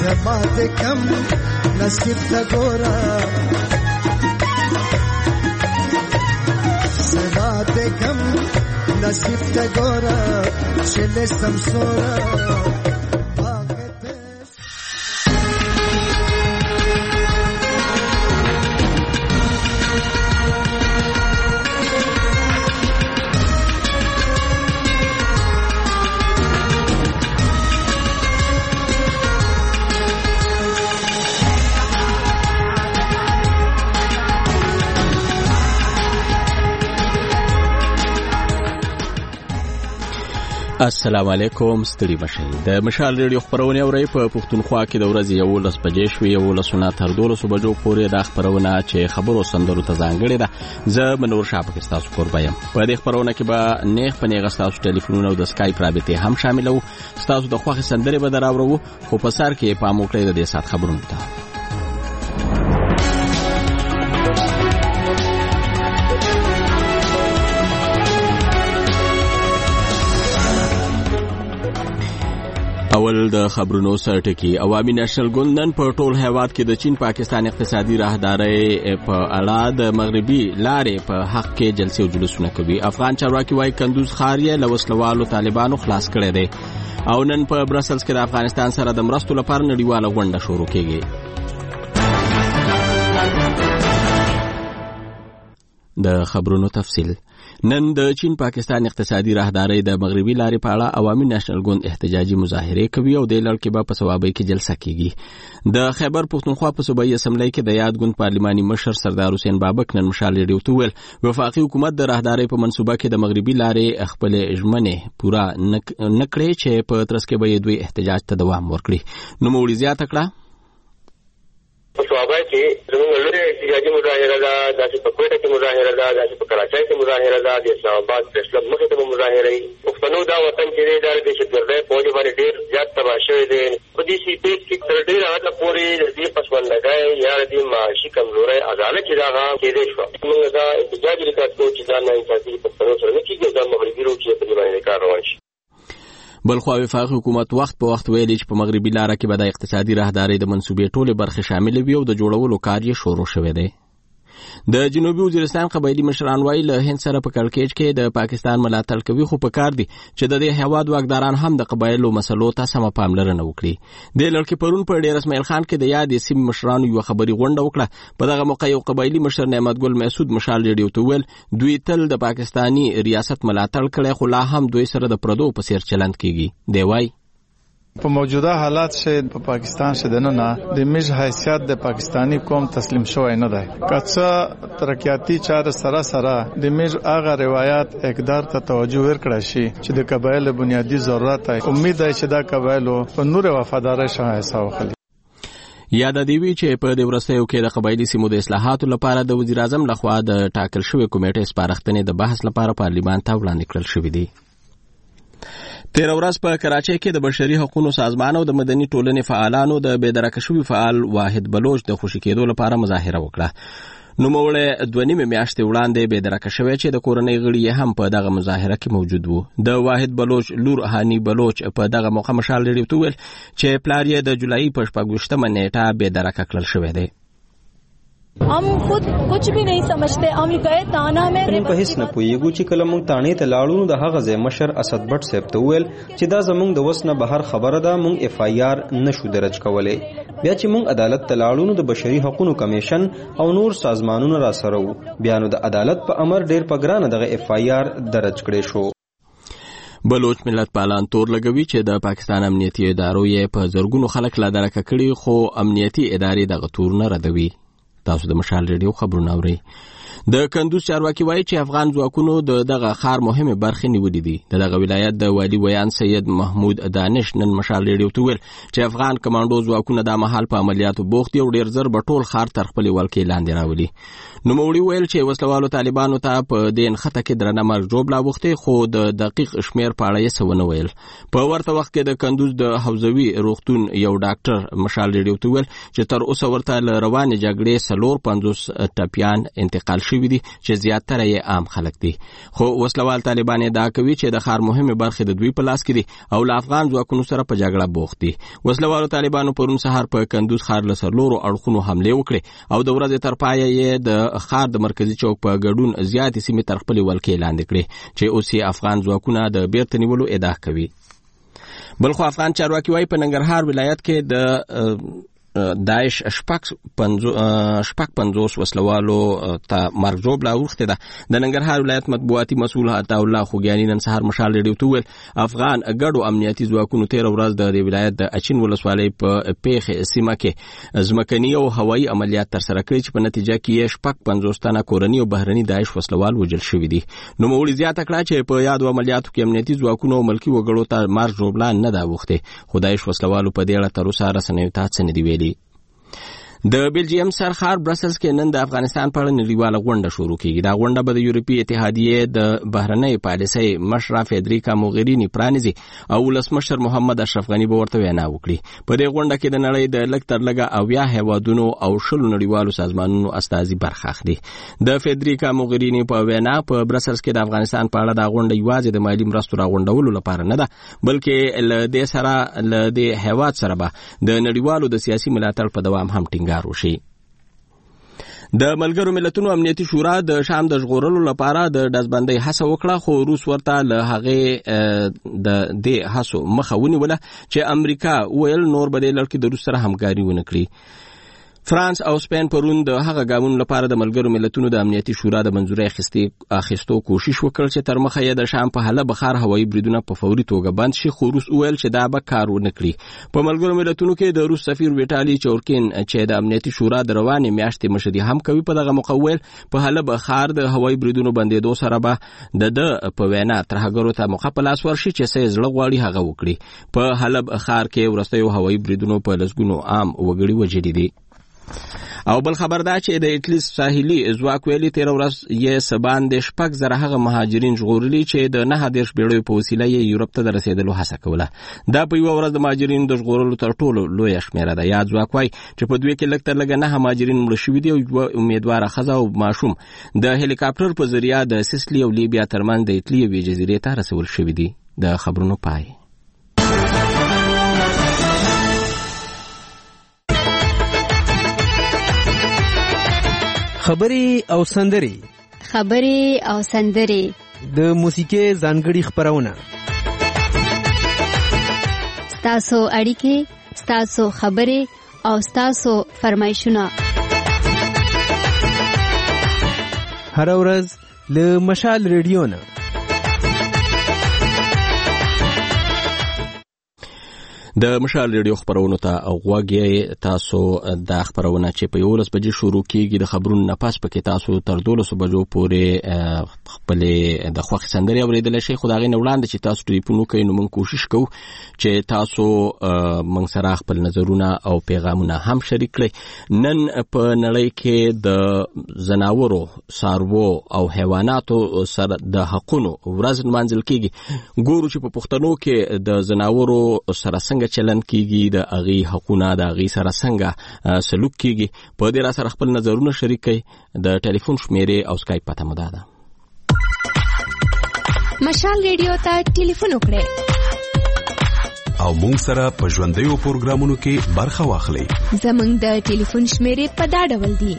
سبا دې کم نصیب ته ګورا سبا دې کم نصیب ته ګورا چله سمسورا السلام علیکم ستړي مشي د مشال ریډیو خبرونه اوري په پښتونخوا کې د ورځې 11 بجې شوې 11 تر 12 بجو پورې د خبرونه چې خبرو سندرو ته ځانګړي ده زه منور شاه پاکستان تاسو قربایم په دې خبرونه کې به نیغ په نیغ تاسو ټلیفونونه او د اسکایپ رابطه هم شاملو تاسو د خوښ سندري به دراوړو خو په سر کې په موکړې د دې سات خبرونه ته اول د خبرونو سرټکی عوامي نېشنل ګوند نن په ټول هیواد کې د چین پاکستان اقتصادي راهداري په اړه د مغربي لارې په حق کې جلسې او جلوسونه کوي افغان چارواکي وايي کندوز ښار یې له وسلوالو طالبانو خلاص کړی دی او نن په برسلز کې د افغانستان سره د مرستو لپاره نړیواله غونډه شروع کیږي د خبرونو تفصیل نن د چین پاکستان اقتصادي راهداري د مغربي لارې په اړه عوامي نېشنل ګوند احتجاجي مظاهره کوي او د لړ کې په ثوابي کې جلسه کیږي د خیبر پښتونخوا په صوبایي اسمبلی کې د یاد ګوند پارلماني مشر سردار حسین بابک نن مشال ریډیو ته ویل وفاقي حکومت د راهداري په منصوبه کې د مغربي لارې خپل ژمنه پورا نکړي چې په ترڅ کې به دوی احتجاج ته دوام ورکړي نو مولوی زیاته کړه صوابه کې زموږ لوی احتجاجي مظاهره ده داسې په کوټه کې مظاهره ده داسې په کراچۍ کې مظاهره ده د اسلام آباد پریس کلب مخې ته مظاهره وي پښتنو دا وطن چې دی دا د دهشتګردۍ فوج باندې ډېر زیات تباه شوی دی په دې سی پیج کې تر ډېره حده پورې د دې پسوندګۍ یا د دې معاشي کمزورۍ عدالت چې دا هغه کېدی شوه موږ دا احتجاج ریکارډ کوو چې دا ناانصافي پښتنو سره نه کېږي دا مغربي روکیې په دې باندې کار روان شي بلخو وفاقي حکومت وخت په وخت ویلي چې په مغربي لارې کې به د اقتصادي راهداري د منصوبې ټولې برخې شامل وي او د جوړولو کار یې شروع شوی دی د جنوبي وزیرستان قبایلی مشران وايي له هند سره په کړکېچ کې د پاکستان ملاتړ کوي خو په کار دي چې د دې هیواد واکداران هم د قبایلو مسلو ته سم پاملرنه وکړي د لړ کې پرون په ډیر اسماعیل خان کې د یاد سیمې مشرانو یو خبري غونډه وکړه په دغه موقع یو قبایلی مشر نعمت ګل مسعود مشال ریډیو ته ویل دوی تل د پاکستانی ریاست ملاتړ کړي خو لا هم دوی سره د پردو په سیر چلند کیږي دی وايي په موجوده حالات شه په پاکستان شه دنه د میج حیثیت د پاکستانی قوم تسلیم شوی نه دی کڅه ترقیاتی چاره سره د میج هغه روایت اقدار ته توجه ورکړی شي چې د قبایل بنیادی ضرورت امید دی چې دا قبایلو په نور وفادار شاه وخلي یاد دی وی چې په دې ورستیو کې د قبایلی سیمو د اصلاحاتو لپاره د وزیر اعظم لخوا د ټاکل شوی کمیټې سپارښتنې د بحث لپاره پارلیمان ته وړاندې کړل شوې دي تیر ورځ په کراچۍ کې د بشري حقوقو سازمان او د مدني ټولنې فعالانو د بېدرکه شوي فعال واحد بلوچ د خوشي کېدو لپاره مظاهره وکړه نوموړی 2.5 میاشتې وړاندې بېدرکه شوی چې د کورنۍ غړي هم په دغه مظاهره کې موجود وو د واحد بلوچ لور هاني بلوچ په دغه موقع مشال ریډیو ته ویل چې پلار یې د جولای په 28 نیټه بېدرکه کړل شوی دی हम खुद कुछ भी नहीं समझते हम गए ताना में په هیڅ نه پوهیږو چې کله موږ تانې ته لاړو د هغه ځای مشر اسد بټ صاحب ته ویل چې دا زموږ د وسنه بهر خبره ده موږ اف آی آر نشو درج کولای بیا چې موږ عدالت ته لاړو د بشري حقوقو کمیشن او نور سازمانونو را سره وو بیا نو د عدالت په امر ډیر په ګرانه دغه اف آی آر درج کړي شو بلوچ ملت پالان تور لګوي چې د پاکستان امنیتي ادارو یې په زرګونو خلک لا درکه کړي خو امنیتي ادارې دغه تور نه ردوي تاسو د مشال ریډیو خبرونه اورئ د کندوز چارواکي وایي چې افغان ځواکونو دغه ښار مهمه برخه نیولې دي دغه ولایت د والی ویان سید محمود دانش نن مشال ریډیو ته ویل چې افغان کمانډو ځواکونه د محل په عملیاتو بوخت دي او ډیر زر په ټول ښار تر خپل ولکې لاندې راولي نو مولوی ویل چې وسلوالو طالبانو ته په دین خطه کې درنه مرګ جوړ لا وخته خو د دقیق شمیر په اړه یې سونه ویل په ورته وخت کې د کندوز د حوزوي روغتون یو ډاکټر مشال ریډیو ته ویل چې تر اوسه ورته روانه جګړې 450 ټپيان انتقال شوي دي چې زیاتره یې عام خلک دي. خو وسلوال طالبان دا کوي چې د ښار مهمه برخه د دوی په لاس کې دي او له افغان ځواکونو سره په جګړه بوخت دي. وسلوالو طالبانو پرون سهار په کندوز ښار له سرلورو اړخونو حمله وکړه او د ورځې تر پایه یې د ښار د مرکزي چوک په ګډون زیاتې سیمې تر خپلې ولکې لاندې کړې چې اوس یې افغان ځواکونه د بیرته نیولو ادعا کوي. بلخو افغان چارواکي وايي په ننګرهار ولایت کې د داعش شپږ 50 وسلوالو ته مرګ جوړه اوخته ده. د ننګرهار ولایت مطبوعاتي مسؤل عطا الله خوګیانی نن سهار مشال ریډیو ته ویل افغان ګډو امنیتي ځواکونو 13 ورځ د ولایت د اچین ولسوالۍ په پیښه سیمه کې ځمکني او هوایي عملیات تر سره کړي چې په نتیجه کې شپږ 50 تنه کورني او بهرني داعش وسلوال وژل شوي دي. نو موړي زیاته کړه چې په یاد عملیاتو کې امنیتي ځواکونو او ملکي وګړو ته مرګ جوړه نه دا وخته. خو داعش وسلوالو په دې اړه تر اوسه رسنیو ته څه نه دی ویلي. د بلجیم سرخار برسلز کې نن د افغانستان په اړه نړیواله غونډه شروع کیږي. دا غونډه به د یورپی اتحادیې د بهرنۍ پالیسۍ مشره فدریکا موغرینی پرانیزي او ولسمشر محمد اشرف غنی به ورته وینا وکړي. په دې غونډه کې د نړۍ د لږ تر لږه 80 هیوادونو او 10 نړیوالو سازمانونو استازي برخه اخلي. د فدریکا موغرینی په وینا په برسلز کې د افغانستان په اړه دا غونډه یوازې د مالی مرستو راغونډولو لپاره نه ده بلکې له دې سره له دې هیواد سره به د نړیوالو د سیاسي ملاتړ په دوام هم ټینګار وشي. د ملګرو ملتونو امنیتي شورا د شام د ژغورلو لپاره د ډزبندۍ هڅه وکړه خو روس ورته له هغې د دې هڅو مخه ونیوله چې امریکا ویل نور به د لړکې د روس سره همکاري ونه کړي. فرانس او سپین پرون د هغه ګامونو لپاره د ملګرو ملتونو د امنیتي شورا د منځوري اخیستو کوشش وکړ چې تر مخه یې د شام په حله بخار هوایي بریدونه په فوري توګه بند شي خو روس ویل چې دا به کار ونه کړي. په ملګرو ملتونو کې د روس سفیر ویټالي چورکین چې د امنیتي شورا د روانې میاشتې مشري هم کوي په دغه مقویل په حله بخار د هوایي بریدونو بندېدو سره به د په وینا ترهګرو ته موقع په لاس ورشي چې څه زړه غواړي هغه وکړي. په حله بخار کې ورستیو هوایي بریدونو په لسګونو عام وګړي وژلي دي. او بل خبر دا چې د اټلیس ساحلي ځواک ویلي 13 ورځ یې سبان د شپږ زره هغه مهاجرین ژغورلي چې د 9 بیړیو په وسیله یې یورپ ته د رسیدلو هڅه کوله. دا په یو ورځ د مهاجرینو د ژغورلو تر ټولو لویه شمیره ده. یا ځواک وایي چې په دوی کې لږ تر لږه 9 مهاجرین مړه شوي دي او یوه امیدواره ښځه او ماشوم د هلیکاپټر په ذریعه د سیسلی او لیبیا ترمنځ د ایټلی یوې جزیرې ته رسول شوي دي. د خبرونو پای. خبري او سندري د موسیقي ځانګړي خبرونه ستاسو اړیکې ستاسو خبري او ستاسو فرمایشونه هر ورځ له مشال ریډیو نه. د مشال ریډیو خبرونو ته غوږی تاسو د خبرونه چې په 11 بجې شروع کیږي د خبرونو نه پس پکې تاسو تر 12 بجو پورې خپل د خوښ سندري اوریدل شي. خدای نه وړاندې چې تاسو ټلیفون وکړئ نو موږ کوشش کوو چې تاسو موږ سره خپل نظرونه او پیغامونه هم شریک کړئ. نن په نړۍ کې د زناورو څاروو او حیواناتو سره د حقونو ورځ نمانځل کیږي. ګورو چې په پښتنو کې د زناورو سره څنګه چلن کیږي د اغي حقونه د اغي سره څنګه سلوک کیږي. په دې را سره خپل نظرونه شریک کړئ. د ټلیفون شمیرې او اسکایپ پته مو ده. مشال ریډیو ته ټلیفون وکړئ او مونږ سره په ژوندیو پروګرامونو کې برخه واخلئ. زمونږ د ټلیفون شمیرې په دا ډول دي: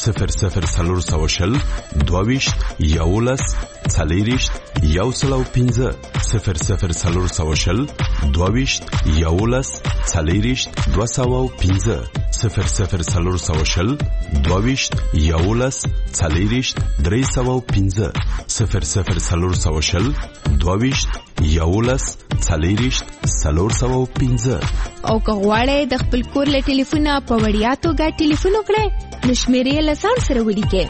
00 22 11 40 105 00 22 11 40 205 00 22 11 40 305 00 22 11 40 305. او که غواړئ د خپل کور له ټلیفونه په وړیا توګه ټلیفون وکړئ نو شمیرې له ځان سره ولیکئ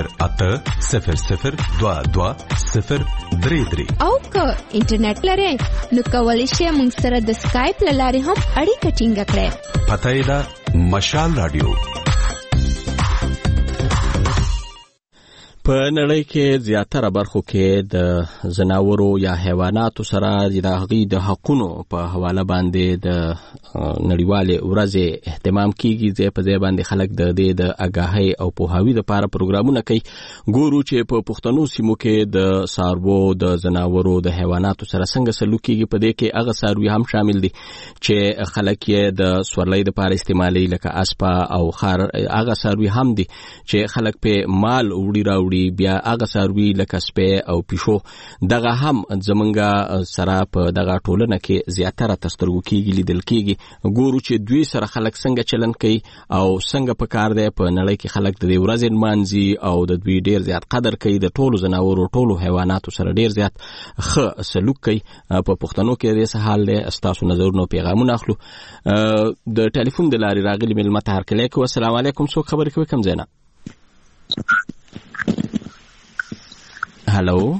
0800 22 033. او که انټرنیټ لرئ نو کولی شئ موږ سره د سکایپ له لارې هم اړیکه ټینګه کړئ. پته یې ده مشال رادیو. په نړۍ کې زیاتره برخو کې د ځناورو یا حیواناتو سره د هغوی د حقونو په حواله باندې د نړیوالې ورځې اهتمام کیږي. ځای په ځای باندې خلک د دې د آګاهۍ او پوهاوي لپاره پروګرامونه کوي. ګورو چې په پښتنو سیمو کې د څاروو د ځناورو د حیواناتو سره څنګه سلوک کیږي. په دې کې هغه څاروي هم شامل دي چې خلک یې د سورلۍ لپاره استعمالوي لکه اسپه او خر. هغه څاروي هم دي چې خلک په مال وړي راوړي. بیا هغه څاروي لکه سپی او پیشو دغه هم زمونږ سره په دغه ټولنه کې زیاتره تر سترګو کېږي، لیدل کېږي. ګورو چې دوی سره خلک څنګه چلند کوي او څنګه په کار دی. په نړۍ کې خلک د دې ورځې نمانځي او د دوی ډېر زیات قدر کوي. د ټولو ځناورو ټولو حیواناتو سره ډېر زیات ښه سلوک کوي. په پښتنو کې دې حال دی. ستاسو نظرونه او پیغامونه اخلو. د ټلیفون د لارې راغلي مېلمه ته هرکلی کوو. السلام علیکم. څوک خبرې کوي؟ کوم ځای نه؟ هلو،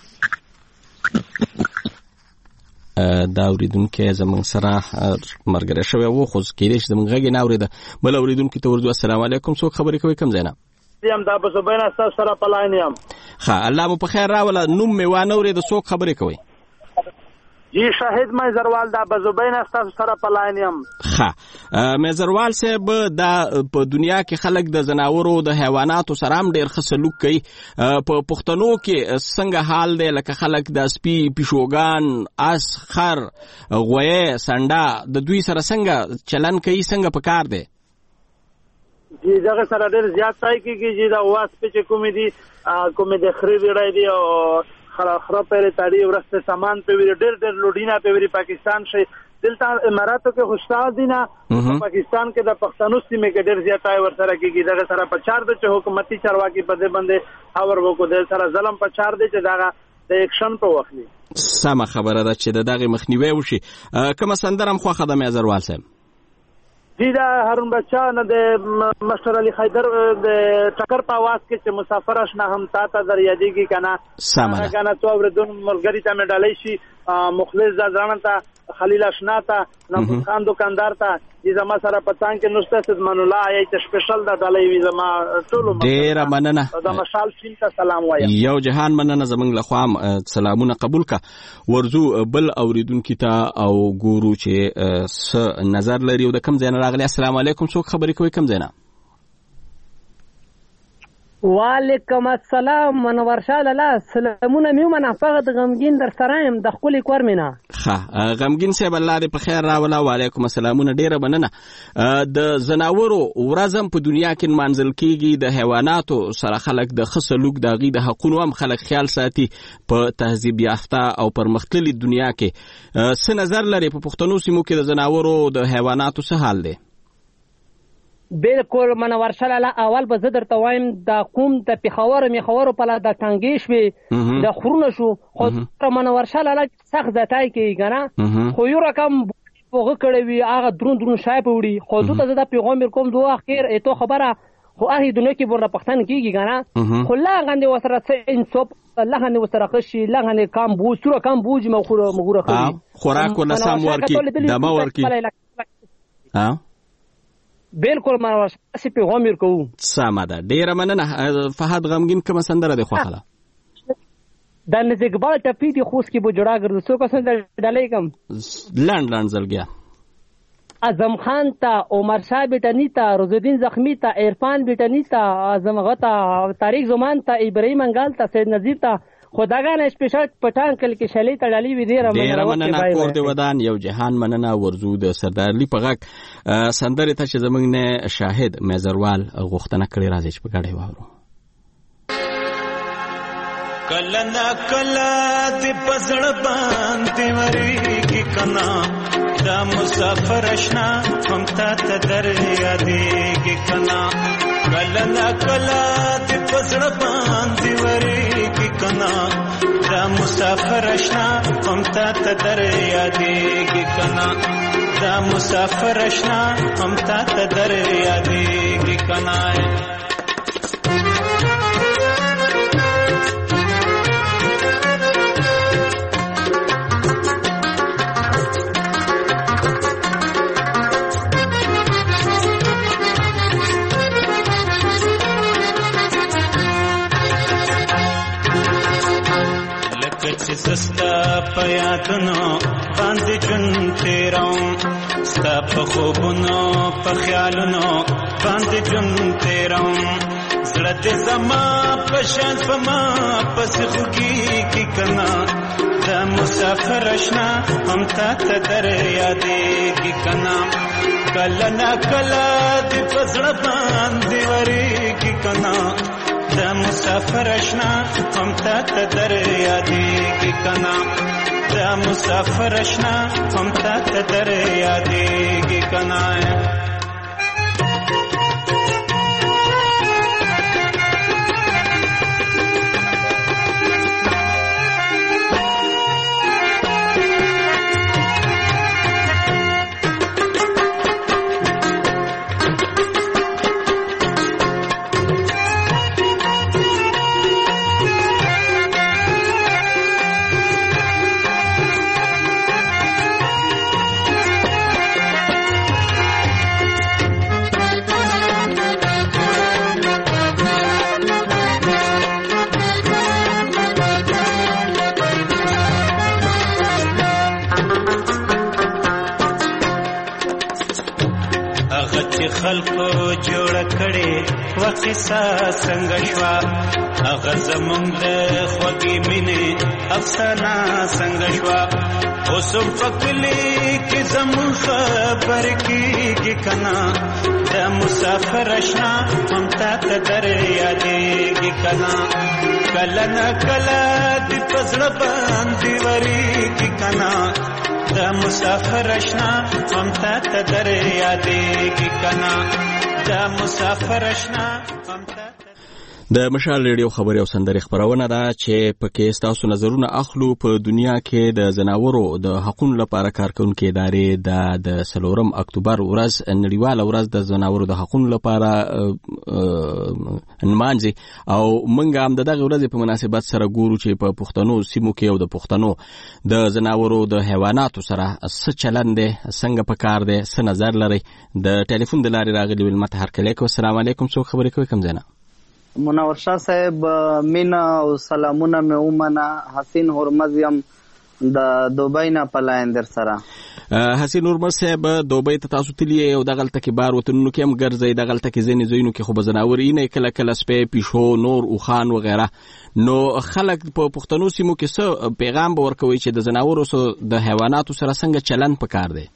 دا اوریدونکی زموږ سره ملګری شوی و خو کېدای شي زموږ غږ یې نه اورېده. بل اوریدونکي ته ورځو. السلام علیکم. څوک خبرې کوي؟ کوم ځای نه؟ دا په زبینا ستاسو سره په لاین یم. ښه، الله مو په خیر راوله. نوم مې وانه اورېده. څوک خبرې کوي؟ جی شاهد میزروال دا بزوبین ستاسو سره په لاین یم. ښه، میزروال صاحب، دا په دنیا کې خلک د ځناورو د حیواناتو سره هم ډېر ښه سلوک کوي. په پښتنو کې څنګه حال دی؟ لکه خلک د سپي، پیشوګان، اس، خر، غویې، سنډه د دوی سره څنګه چلن کوي؟ څنګه په کار دی؟ جی دغه سره ډېر زیات ځای کېږي. جی دا واسپې چې کومې دي کومې د خرې ویړی دي او خره پهرې تاړي ورسته سامان په ویری ډېر لوډینا په ویری پاکستان شي. دلته اماراتو کې خوشحال دي نه. پاکستان کې د پښتنو سیمې کې ډېر زیات ور سره کېږي. دغه سره په چار د چې حکومتي چارواکي په دې باندې اور وکړو. د سره ظلم په چار دی چې دغه د اکشن په وخت دی. سمه خبره ده چې دغه مخنیوي وشي. کومه سندره هم خوښه ده میزروال صاحب؟ جی دا هارون بچا نه د مستر علي حیدر د ټکر په आवाज کې چې مسافر آشنا هم تا ته در یادېږي کنه. سمه کنه تو اوردون ملګری ته مې ډالۍ شي، مخلص ځان ته، خلیل آشنا ته، نمبر خان دکاندار ته. چې زما سره پتان کې نشته سدمن الله آی چې سپیشل دا ډالۍ وي. زما ټولو ډېره مننه. د مشال سین ته سلام وایم. یو جهان مننه زمونږ لخوا سلامونه قبول کا. ورزو بل اوریدونکي ته او ګورو چې څه نظر لري او د کوم ځای نه راغلی. السلام علیکم. څوک خبرې کوي؟ کوم ځای نه؟ وعلیکم السلام. منور شاه لاله سلامونه میومنه. فقط غمگین در سره یم د خپل کور مینا. ښه، غمگین صاحب الله دې په خیر راوله. وعلیکم السلامونه. ډیره مننه. د ځناورو ورځ هم په دنیا کې نمانځل کیږي. د حیواناتو سره خلک د ښه سلوک د هغوی د حقونو هم خلک خیال ساتي. په تهذیب یافته او پرمختللي دنیا کې څه نظر لري؟ په پښتنو سیمو کې د ځناورو د حیواناتو څه حال دی؟ بالکل منور شلاله. اول به زه درته وایم د قوم د پېښور میخور په لاره د ټانګې شوې د خورونه شو خو منور شلاله سخت ځای کېږي کنه. خو یو رقم پوغه کړی وي هغه درون شای په وړي. خو دته زه د پیغام کوم دوه اخر ایتو خبره خو هغه دنیا کې ورته پښتن کېږي کنه. خو لا غندې وسره څه انصاف الله غندې وسره خشي لا غندې کام بو سره کام بوج مغوره کوي. خوراک ولا سم ورکی دما ورکی. بالکل منور شاه پیغام ورکوو. سمه ده. ډیره مننه. فهد غمگین کومه سندره دی خوښه ده؟ د نزیکبال ټپی دی خوست کې بو جوړا ګرځو. څو کسان ډالۍ کم لنډ زلګیا اعظم خان ته، عمر شاه بیٹانی ته، روزالدین زخمی ته، عرفان بیٹانی ته، اعظم غتا، طارق زمان ته، ابراهیم انګال ته، سید نذیر ته. خداګان سپیشل پټان کل کې شلې تړلې وي. ډیره مننه. کور دی ودان. یو جهان مننه. ورزو د سردار علی په غږ سندره ته چې زمونږ نه شاهد میزروال غوښتنه کړې. راځي چې په ګډه واورو. کله نا کله د پزړ باندې وریږي کنا دا مسافر اشنا هم تا ته در یادېږي کنا. کله نا کله د پزړ باندې وریږي کنا دا مسافر اشنا هم تا ته در یادېږي کنا. دا مسافر اشنا هم تا ته در یادېږي کنا. په یادونو باندې ژوند تیروم ستا په خوبونو په خیالونو باندې ژوند تیروم زړه دې زما په شان په ما پسې خوږېږي کنه د مسافر اشنا هم تا ته در یادېږي کنه کله نه کله دې په زړه باندې ورېږي کنه د مسافر اشنا هم تا ته در یادېږي کنه د مسافر اشنا هم تا ته در یادېږي کنه خلکو جوړ کړي وقصه څنګه شوا هغه زمونږ د خوږې مینې افسانه څنګه شوا اوسم پکلی کې زمونږ خبر کېږي کنه د مسافر اشنا هم تا ته در یادېږي کنه کله نه کله دې په زړه باندې ورېږي کنه د مسافر اشنا هم تا ته در یادېږي کنه د مسافر اشنا هم تا د مشال ریډیو خبري او سندري خبرونه ده چې پکې تاسو نظرونه اخلو په دنیا کې د زناورو د حقوقو لپاره کارکونکو ادارې د 3 اکتوبر ورځ نړیواله ورځ د زناورو د حقوقو لپاره نمانځي او موږ هم دغه ورځ په مناسبت سره ګورو چې په پښتنو سیمو کې او د پښتنو د زناورو د حیواناتو سره څه چلند دي څنګه پکار دي څه نظر لري د ټلیفون د لارې راغلي ولمت هرکلی کو السلام علیکم څو خبرې کوي کم زنه منور شاه صاحب مینا او سلامونه مې ومنه حسین هرمز یم د دوبۍ نه پلاین در سره حسین هرمز صاحب دوبۍ ته تاسو تللی او دغلته کې بار وطنونو کې هم ګرځي دغلته کې ځینې ځایونو کې خو به زناور یې نه کله کله سپی پیشو نور اوخان وغیره نو خلک په پښتنو سیمو کې څه پیغام به ورکوي چې د زناورو د حیواناتو سره څنګه چلند پکار دی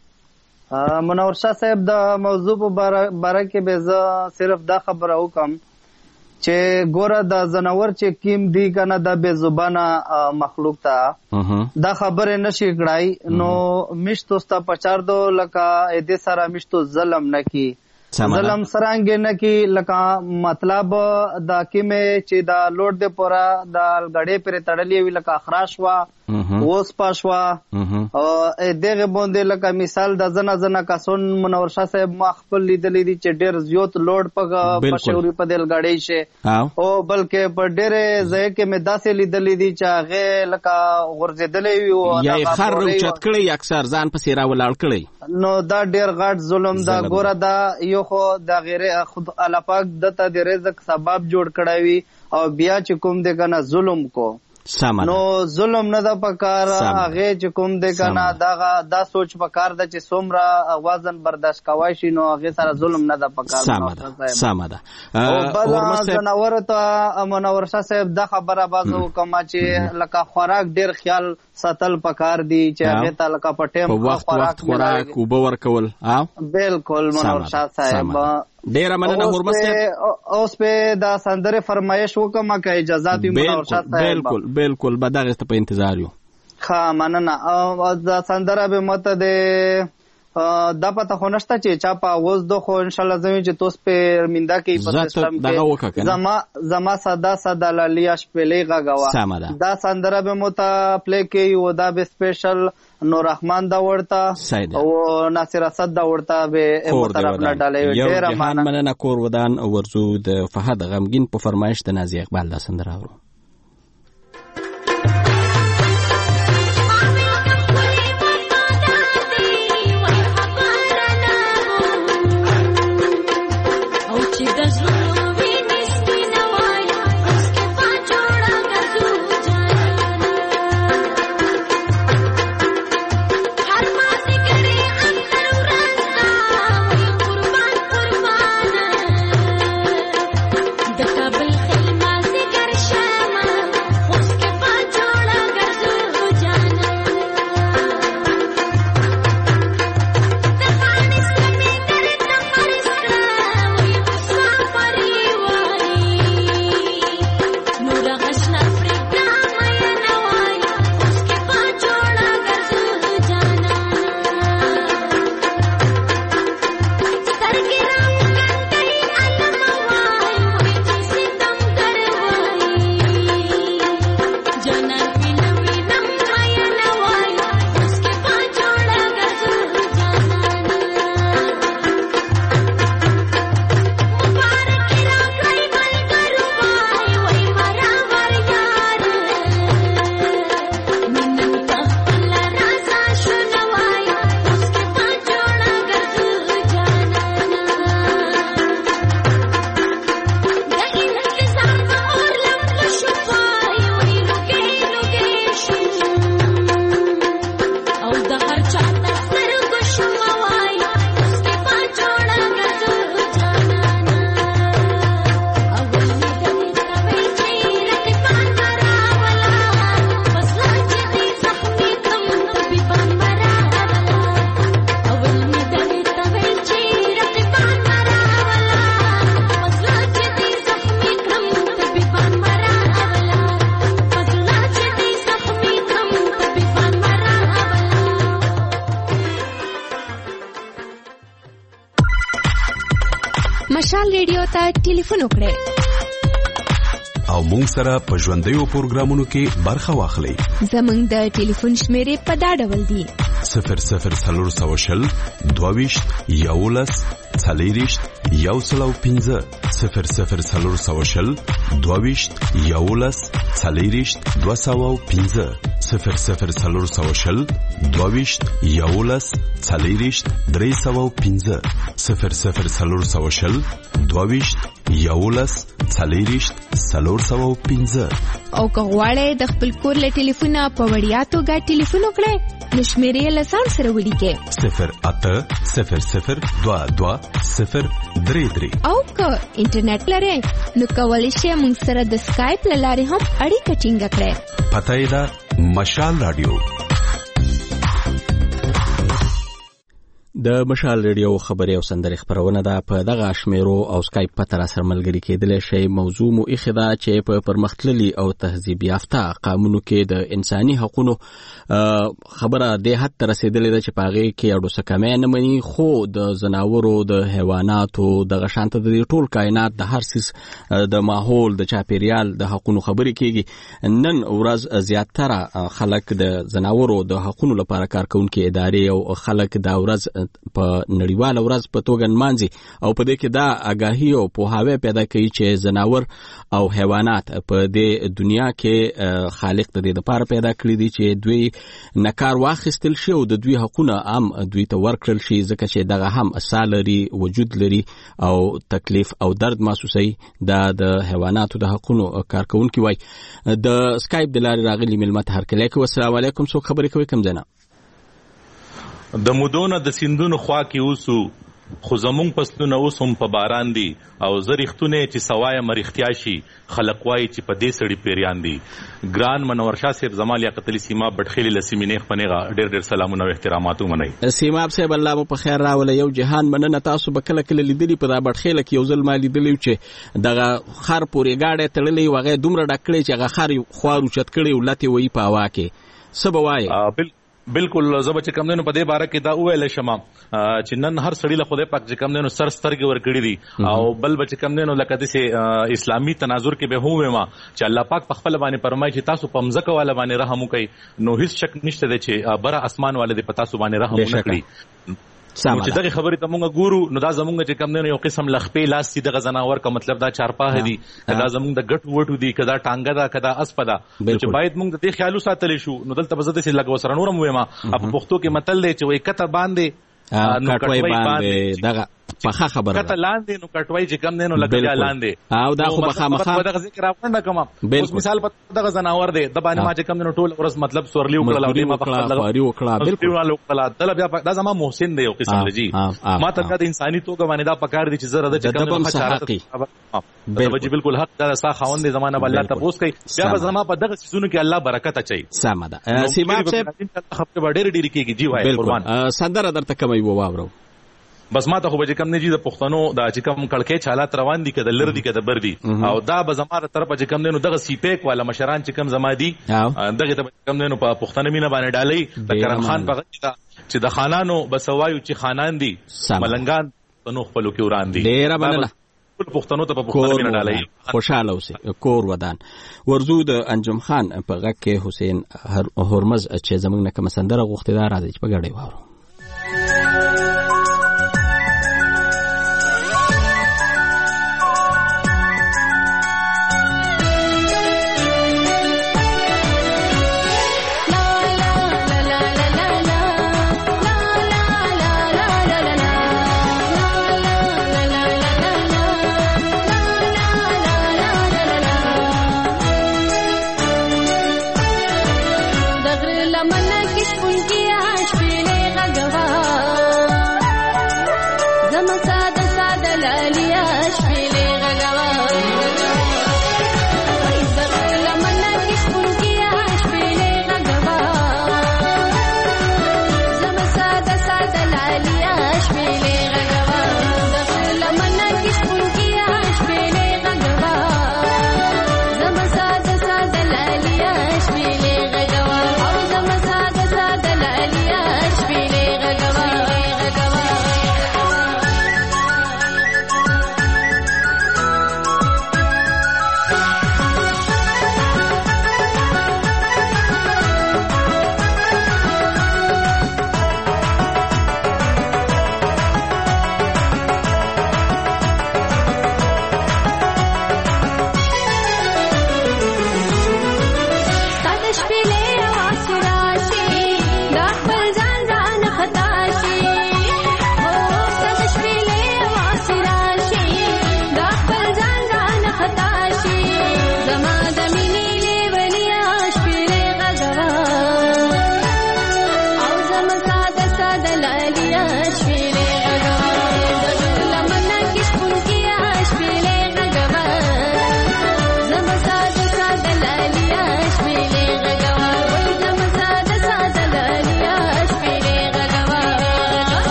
منور شاه صاحب د موضوع په باره کې به زه صرف دا خبره وکم چې ګوره د زناور چې کیم دی کنه د بے زبانه مخلوق تا دا خبره نشي کړای نو مشتو ستا پچاردو لکه دې سره مشتو ظلم نکی ظلم سرانګ نکی لکه مطلب دا کیمه چې دا لوډ دې پورا د غړې پر تړلې وی لکه خراش وا ووس پاشوا او دغه باندې لکه مثال د زنا کاسون منور شاه صاحب ما خپل لیدلې دي چې ډېر زیات لوډ په شوري په دل غړې شه او بلکې په ډېر ځای کې مې داسې لیدلې دي چې هغه لکه غورځېدلې وي او یا خر چت کړي اکثر ځان په سیرا ولاړ کړي نو دا ډېر غټ ظلم دا ګوره دا یو خو دا غیر خود الله پاک دته د رزق سبب جوړ کړی وي او بیا چې کوم دې کنه ظلم کو نو ظلم نه ده پکار هغه چې کوم دې کنه دا سوچ پکار ده چې څومره وزن برداشت کوي شي نو هغه سره ظلم نه ده پکار سم ده او بل زناور ته منور شاه صاحب دا خبره بازو کما چې لکه خوراک ډیر خیال ساتل پکار دي چې هغه ته لکه پټیم خوراک او باور کول بالکل منور شاه صاحب ډیر مننه هرمز صاحب اوس په دا سندره فرمایش وکم که اجازه دې منور شاه صاحب بالکل به دغه ته په انتظار یو ښه مننه او دا سندره به مته د دا پته خو نشته چې چا په اوس دو خو ان شاء الله زمي چې توس په رمیندا کې په سیستم کې زما ساده لالیاش پلې غاغوا دا سندره به مته پلی کې یو دا به سپیشل نور رحمان دا ورتا او ناصر اسد دا ورتا به طرف نه ډالې ډیر مننه کور ودان ورزو د فهد غمگین په فرمایش د نازي اقبال دا سندره اورو مشال ریډیو ته ټلیفون وکړئ او مونږ سره په ژوندیو پروګرامونو کې برخه واخلئ. زمونږ د ټلیفون شمیرې په دا ډول دي: 00420 22 11 40 105 00420 22 11 40 205 00420 22 11 40 305 00420 22 11 40 305. او که غواړئ د خپل کور له ټلیفونه په وړیا توګه ټلیفون وکړئ نو شمیرې له ځان سره ولیکئ 080022 او که انټرنیټ لرئ نو کولی شئ موږ سره د سکایپ له لارې هم اړیکه ټینګه کړئ. پته یې ده مشال رادیو. د مشال ریډیو خبري او سندري خبرونه ده په دغه شمیرو او سکایپ په تر سره ملګری کېدل شي. موضوع مو اخدا چې په پرمختللي او تهذیب یافته قانونو کې د انساني حقوقو خبره د حد تر رسیدلې ده چې پاغه کې اډو سکمه نه مني، خو د زناورو د حیواناتو د غشانت د ټول کائنات د هر سیس د ماحول د چاپیریال د حقوقو خبرې کېږي. نن ورځ زیاتره خلک د زناورو د حقوقو لپاره کار کوونکي ادارې او خلک دا ورځ په نړیواله ورځ په توګه نمانځي او په دې کې دا آگاهي او پوهاوی پیدا کوي چې زناور او حیوانات په دې دنیا کې خالق د دې لپاره پیدا کړی دي چې دوی نکار واخیستل شي او د دوی حقوقونه هم دوی ته ورکړل شي، ځکه چې دغه هم سالري وجود لري او تکلیف او درد محسوسي د حیواناتو د حقوقو کارکونکي وای. د سکایپ د لارې راغلي ملمت هر کله کې والسلام علیکم. څوک خبرې کوي کوم ځای؟ د مودونه د سیندونو خوا کې اوسو خو زمونږ فصلونه اوس هم په باران دي او زه رښتونه چې سوایه مرختیا شي خلق وایي چې په دې سړي پیریان دي. ګران منور شاه صاحب زما لیاقت علي سیما بټخیلي لسیمې نیغ پنیغه ډېر ډېر سلامونه او احترامات ومنئ. سیما صاحب الله مو په خیر راوله. یو جهان مننه تاسو به کله کله لیدلی په دا بټخیله کې یو ځل ما لیدلی چې دغه خر پورې گاډه تړلې وغه دومره ډکړې چې هغه خر خوارو چت کړي ولته وی په هوا کې سبوای. بالکل زه به چې کم دینو په دې باره کې دا وویل شم چې نن هر سړي له خدای پاک چې کم دینو سر سترګې ورکړي دي او بل به چې کم دینو لکه داسې اسلامي تناظر کې به ووایم چې الله پاک په خپل باندې فرمایي چې تاسو په مځکه والا باندې رحم وکړئ، نو هیڅ شک نشته دی چې بره اسمان والا دې په تاسو باندې رحم وکړي. چې دغه خبرې ته مونږ ګورو نو دا زمونږ چې کم دی یو قسم لخپې لاس دي دغه زناور کا مطلب دا چارپاه دي کدا زمونږ د ګټ وټو دي کدا ټانګه دا کدا اسپه دا چې باید مونږ د دې خیالو ساتل شو. نو دلته به زه داسې لږ وسره نورم ویم په پښتو کې متل دی چې وایي کته باندې کټوي باندې دغه پخا خبره کته لاندې نو کټوي چې کم دی نو لګیا لاندې او دا خو مخامخه دغه ذکر راوړنه کوم. اوس مثال په دغه زناور دی د باندې ما چې کم دی نو ټول ورځ مطلب سورلی وکړل او ما په خپل لغواري وکړه بالکل دل بیا دا زما محسن دی یو قسم لجی ما ته د انساني توګه باندې دا پکار دي چې زره د چې کم دی بالکل حق دا سا خوند زمانه الله تاسو کوي بیا به زما په دغه سيزونو کې الله برکت اچي. سم ده سیما صاحب خبره ډېر ډېر کېږي جی وای قربان سندره درته کوي واورو بس ما ته خو به کم نه جی د پښتنو دا چې کم کړکې چالات روان دي کده لر دي کده بر دي او دا به زماره طرفه چې کم دینو دغه سیپیک والا مشران چې کم زما دي دغه ته کم دینو په پښتنه مینه باندې ډالۍ د کرم خان په غږ چې د خانانو بسوایو چې خانان دي ملنګان تنو خپلو کې وران دي. ډیره مننه پښتنو ته په پښتنه مینه ډالۍ خوشاله اوسئ. کور ودان ورزو د انجم خان په غږ کې حسین هرمز چې زمونږ نه کوم سندره غوښتي دا راځي چې په ګډه وورو.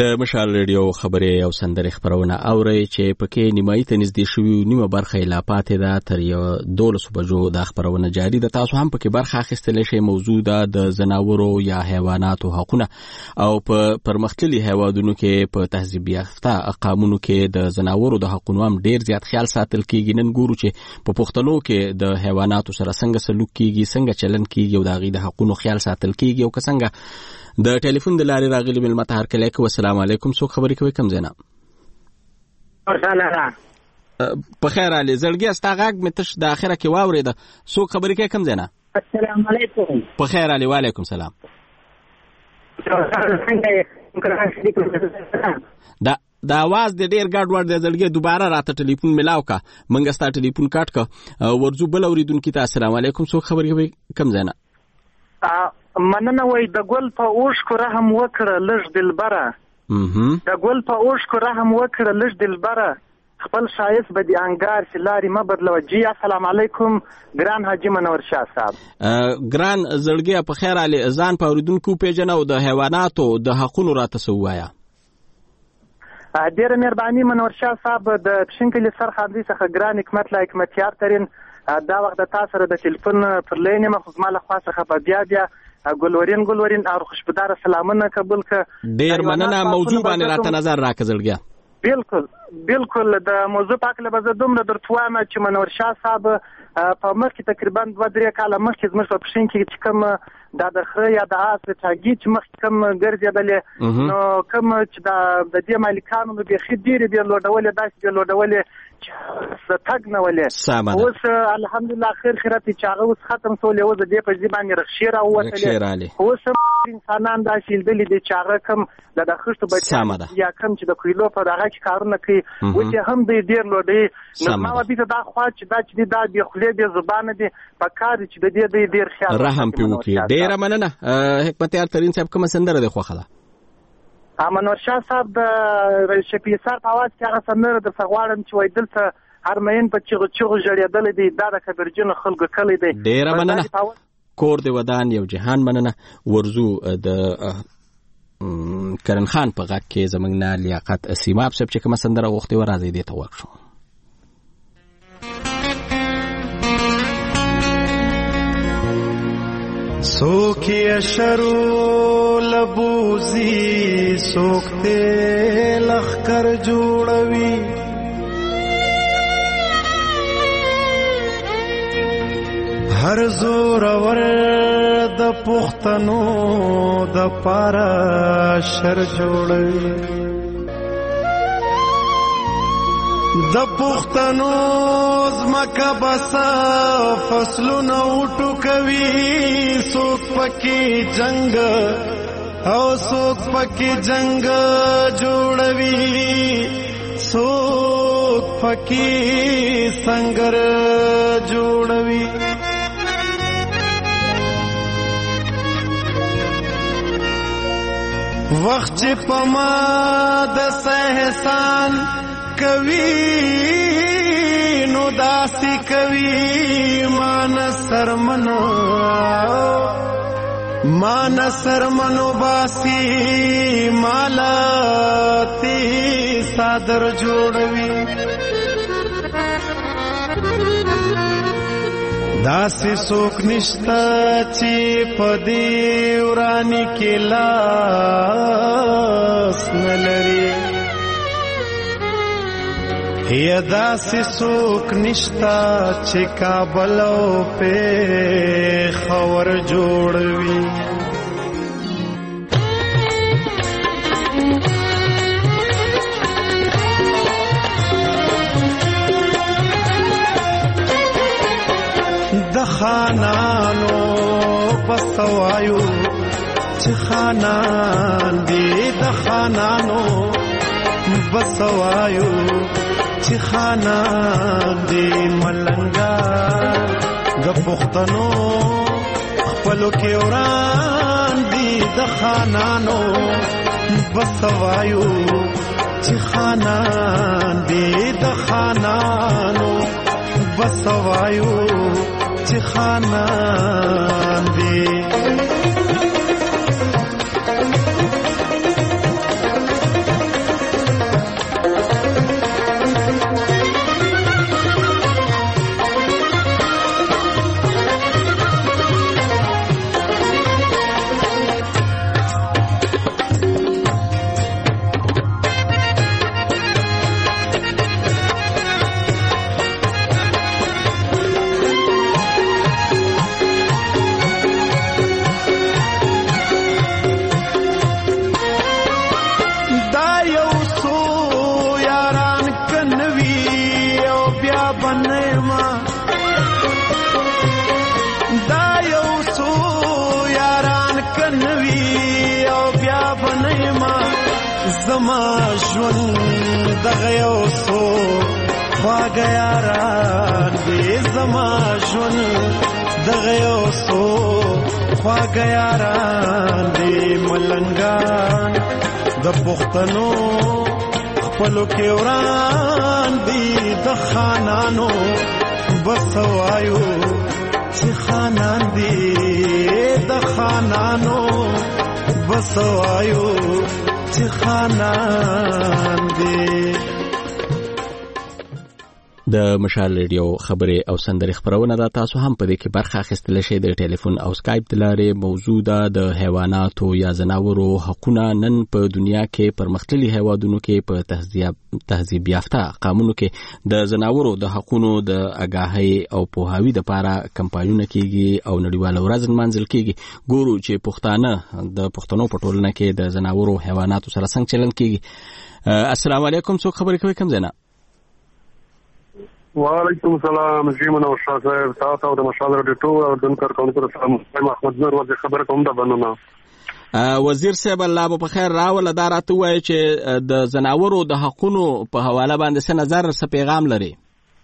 د مشال ریډیو خبرې او سندرې خبرونه اوري چې پکې نیمایي ته نږدې شوي نیمه برخه یې لا پاتې ده تر 12 بجو د خبرونه جاری ده. تاسو هم پکې برخه اخیستلی شئ. موضوع ده د ځناورو یا حیواناتو حقونه او په پرمختللي هیوادونو کې په تهذیب یافته اقامونو کې د ځناورو د حقونو هم ډیر زیات خیال ساتل کیږي. نن ګورو چې په پښتنو کې د حیواناتو سره څنګه سلوک کیږي، څنګه چلن کیږي او د هغوی د حقونو خیال ساتل کیږي او څنګه د ټلیفون د لارې راغلي مېلمه ته هرکلی کوو. السلام علیکم. څوک خبرې کوي؟ کوم ځای نه؟ په خیر علي زړګي ستا غږ مې تش د اخره کې واورېده. څوک خبرې کوي؟ کوم ځای نه؟ السلام علیکم. په خیر علي. وعلیکم سلام. د आवाज د ډیر ګډ وډ د زړګي دوباره راته ټلیفون ملاو کا منګه ستا ټلیفون کټ کا ورزو بل اوریدونکو ته السلام علیکم. څوک خبرې کوي؟ کوم ځای نه؟ مننه. وای د ګل په اوښکو رحم وکړه لږ دلبره، د ګل په اوښکو رحم وکړه لږ دلبره، خپل شایست به دي انګار چې لارې مه بدلوه. جی السلام علیکم ګران حاجی منور شاه صاحب. ګران زړګي په خیر علي ځان په اوریدونکو پیژنه او د حیواناتو د حقونو راته څه ووایه. ډیره مهرباني منور شاه صاحب. د پښینکلي سرخاندي څخه ګران حکمت لا حکمتیار ترین دا وخت د تاسو سره د ټلیفون پر لین یم، خو زما له خوا څخه په بیا ګلورین او خوشبوداره سلامونه قبول ک. ډیر مننه. موضوع باندې راته نظر راکړه زړګي. بالکل د موضوع په اړه به زه دومره درته وایم چې منور شاه صاحب په مخکې تقریبا 2-3 کاله مخکې زموږ په پښین کې چې کوم د خره یا د آس ټاګي چې مخکې کوم ګرځېدلې نو کوم چې د دې مالکانو د بیخي ډېرې بې لوډولې داسې بې لوډولې چې تګ نه ولې. اوس الحمدلله خیر خیرات چې هغه اوس ختم شولې، اوس د دې په ځای باندې رخشې راووتلې. اوس انسانان داسې لیدلي دي چې هغه کوم د خښتو بچیان یا کوم چې د کویلو په دغه کې کارونه کوي اوس یې هم دوی ډېر لوډوي. نو ما به دا خوا چې دا چې دا بې خولې بې زبانه دي په کار چې د دې دوی ډېر خیال رحم پې وکړي. ډېره مننه. حکمتیار ترین صاحب کومه سندره دې خوښه ده؟ منور شاه صاحب د شپیسر په اواز کې هغه سندره درڅه غواړم چې وایي دلته هر مین په چغو چغو ژړېدلی دی، دا د کبرجنو خلکو کلی دی. ډېره مننه. کور د ودان یو جهان. مننه. ورزو د کرن خان په غږ کې زموږ نه لیاقت سیماب صاحب چې کومه سندره غوښتې وه راځئ دې ته وغږ شو. سوک یشرو لبوزی سوکتے لخکر جوڑوی هر زور ور د پختنو د پارا شر جوړوي د پختنو زمکه بسا فصلونه وټو کوي څوک پکې جنگ او څوک پکې جنگ جوړوي څوک پکې سنگر جوړوي وخت پما د سہسان کوي نو داسي کوي مان سرمنو باسي مالا تی صادر جوړوي داسي سوک نشتا چې پدی ورانی کې لاس نلري یا داسې څوک نشتا چې کابل او پېښور جوړوي د خانانو بسوایو چې خانان دی د خانانو بسوایو چې خانان دی ملنګا د پښتنو خپلو کې وران دی د خانانو بسوایو چې خانان دی د خانانو بسوایو چې خانان دی بنېما دا یو څو یاران کنوي او بیا بنېما زما ژوند دغه یو څو خواږه یاران دي زما ژوند دغه یو څو خواږه یاران دي ملنګان د پښتنو خپلو کې وران دي د خانانو بس وایو چې خانان دي د خانانو بس وایو چې خانان دي. د مشال ریډیو خبرې او سندرې خبرونه دا تاسو هم په دې کې برخه اخیستلی شئ. د ټلیفون او سکایپ د لارې موضوع ده د حیواناتو یا ځناورو حقونه نن په دنیا کې پرمختللي هیوادونو کې په تهذیب یافته قانونو کې د ځناورو د حقونو د آگاهۍ او پوهاوي لپاره کمپاینونه کیږي او نړیواله ورځ نمانځل کیږي. ګورو چې پښتانه د پښتنو په ټولنه کې د ځناورو حیواناتو سره څنګه چلند کیږي. السلام علیکم. څوک خبرې کوي کوم ځای نه؟ وعلیکم السلام. جیمن او شاه صاحب تاسو او د مشال ریډیو ټول دنکر کونکو سره محمد نور وځي خبره کوم ده بنونه. وزیر صاحب الله په خیر راول دا راته وایي چې د زناورو د حقونو په حواله باندې څه نظر څه پیغام لري؟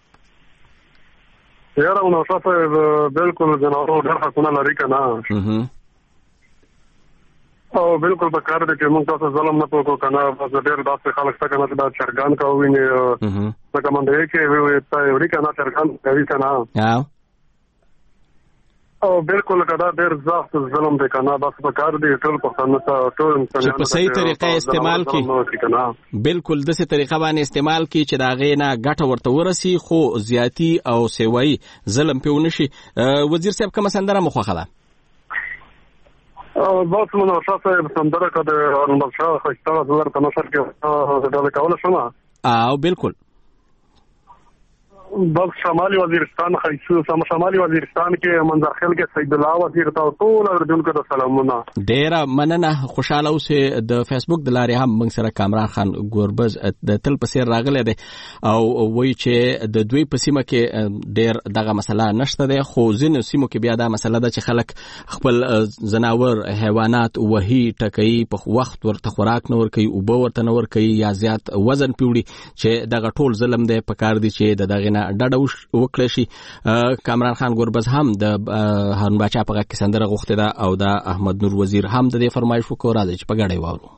یاره نو تاسو بالکل زناورو ډېر حقونه لري کنه او بالکل په کار دي چې موږ تاسو ظلم نه کوو کنه. بس ډېر داسې خلک څنګه نه دا چرګان کوي نه څنګه باندې کې وي ته وړي کنه چرګان کوي کنه او بالکل کدا ډېر ځاخت ظلم دی کنه. بس په کار دي ټول پښتانه ټول چې په صحیح طریقه استعمال کی بالکل د څه طریقه باندې استعمال کی چې دا غینا ګټه ورته ورسي خو زیاتی او سیوای ظلم په ونشي. وزیر صاحب کوم سندره مخه ده؟ بس نو تاسو سندره کده نو شاه خسته زړه ته نشر کې دا کول شمه او بالکل بس شمالي وزیرستان شمالي وزیرستان کې منظرخیل کې سید الله وزیر ته ټول اردوونکو ته سلامونه. ډیر مننه. خوشاله اوسه. د فیسبوک د لارې هم موږ سره کامران خان ګوربز د تل پسې راغلی دی او وایي چې د دوی په سیمه کې ډیر دغه مسله نشته ده خو ځینو سیمو کې بیا دا مسله ده چې خلک خپل زناور حیوانات وهي ټکوي په وخت ورته خوراک نه ورکوي اوبه ورته نه ورکوي یا زیات وزن پیوړي چې دغه ټول ظلم دی. په کار دي چې دغه ډډه وکړي شي. کامران خان ګوربز هم د هارون باچا په کې سندره غوښته ده او د احمد نور وزیر هم د دې فرمایش وکړه راځي چې په ګډه واورو.